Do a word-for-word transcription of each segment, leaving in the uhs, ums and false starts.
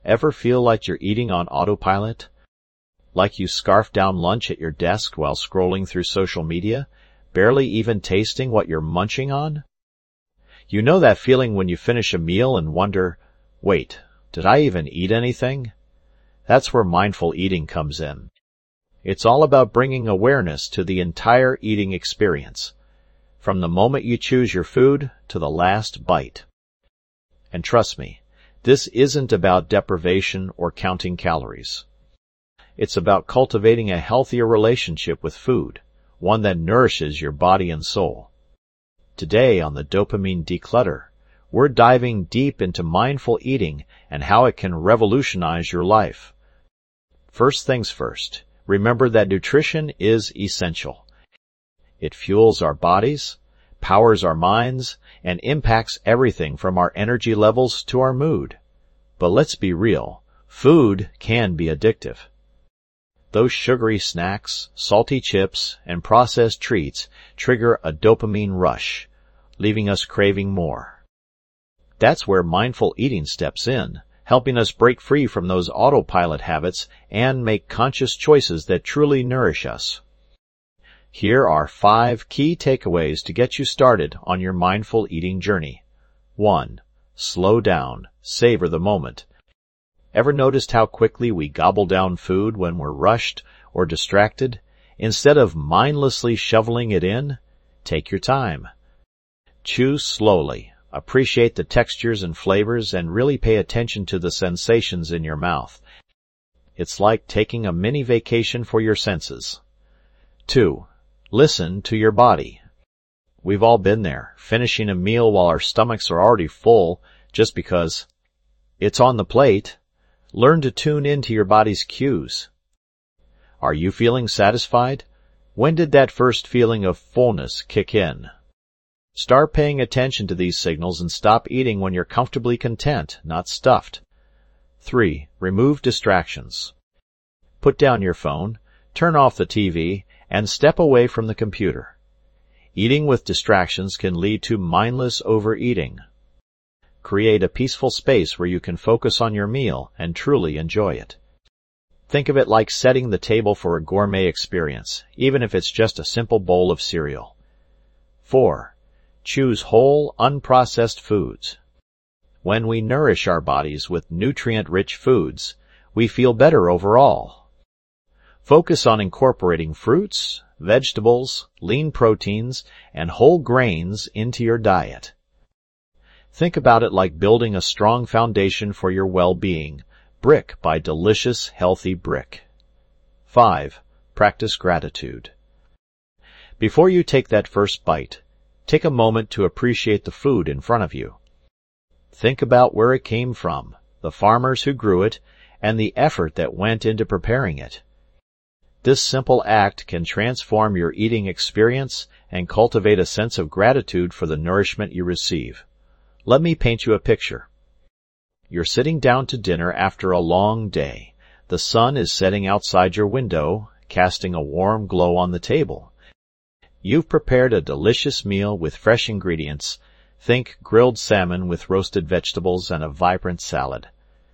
Ever feel like you're eating on autopilot? Like you scarf down lunch at your desk while scrolling through social media, barely even tasting what you're munching on? You know that feeling when you finish a meal and wonder, wait, did I even eat anything? That's where mindful eating comes in. It's all about bringing awareness to the entire eating experience, from the moment you choose your food to the last bite. And trust me, this isn't about deprivation or counting calories. It's about cultivating a healthier relationship with food, one that nourishes your body and soul. Today on the Dopamine Declutter, we're diving deep into mindful eating and how it can revolutionize your life. First things first, remember that nutrition is essential. It fuels our bodies, powers our minds, and impacts everything from our energy levels to our mood. But let's be real, food can be addictive. Those sugary snacks, salty chips, and processed treats trigger a dopamine rush, leaving us craving more. That's where mindful eating steps in, helping us break free from those autopilot habits and make conscious choices that truly nourish us. Here are five key takeaways to get you started on your mindful eating journey. One. Slow down. Savor the moment. Ever noticed how quickly we gobble down food when we're rushed or distracted? Instead of mindlessly shoveling it in, take your time. Chew slowly. Appreciate the textures and flavors and really pay attention to the sensations in your mouth. It's like taking a mini vacation for your senses. Two. Listen to your body. We've all been there, finishing a meal while our stomachs are already full just because it's on the plate. Learn to tune into your body's cues. Are you feeling satisfied? When did that first feeling of fullness kick in? Start paying attention to these signals and stop eating when you're comfortably content, not stuffed. Three. Remove distractions. Put down your phone, turn off the T V, and step away from the computer. Eating with distractions can lead to mindless overeating. Create a peaceful space where you can focus on your meal and truly enjoy it. Think of it like setting the table for a gourmet experience, even if it's just a simple bowl of cereal. Four. Choose whole, unprocessed foods. When we nourish our bodies with nutrient-rich foods, we feel better overall. Focus on incorporating fruits, vegetables, lean proteins, and whole grains into your diet. Think about it like building a strong foundation for your well-being, brick by delicious, healthy brick. Five. Practice gratitude. Before you take that first bite, take a moment to appreciate the food in front of you. Think about where it came from, the farmers who grew it, and the effort that went into preparing it. This simple act can transform your eating experience and cultivate a sense of gratitude for the nourishment you receive. Let me paint you a picture. You're sitting down to dinner after a long day. The sun is setting outside your window, casting a warm glow on the table. You've prepared a delicious meal with fresh ingredients. Think grilled salmon with roasted vegetables and a vibrant salad.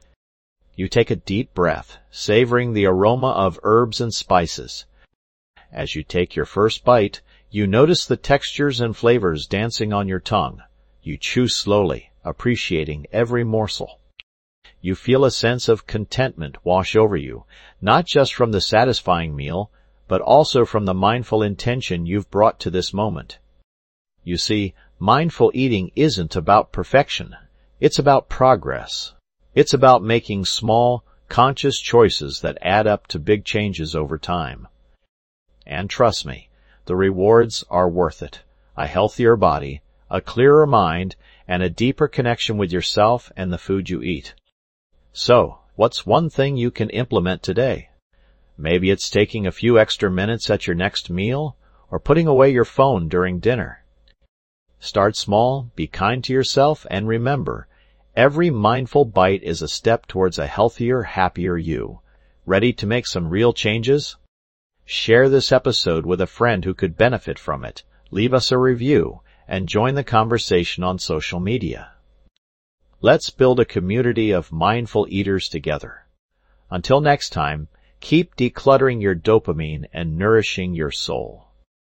You take a deep breath, savoring the aroma of herbs and spices. As you take your first bite, you notice the textures and flavors dancing on your tongue. You chew slowly, appreciating every morsel. You feel a sense of contentment wash over you, not just from the satisfying meal, but also from the mindful intention you've brought to this moment. You see, mindful eating isn't about perfection. It's about progress. It's about making small, conscious choices that add up to big changes over time. And trust me, the rewards are worth it. A healthier body, a clearer mind, and a deeper connection with yourself and the food you eat. So, what's one thing you can implement today? Maybe it's taking a few extra minutes at your next meal, or putting away your phone during dinner. Start small, be kind to yourself, and remember, every mindful bite is a step towards a healthier, happier you. Ready to make some real changes? Share this episode with a friend who could benefit from it. Leave us a review, and join the conversation on social media. Let's build a community of mindful eaters together. Until next time, keep decluttering your dopamine and nourishing your soul.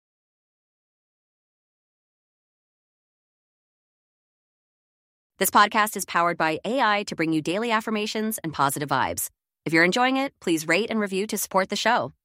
This podcast is powered by A I to bring you daily affirmations and positive vibes. If you're enjoying it, please rate and review to support the show.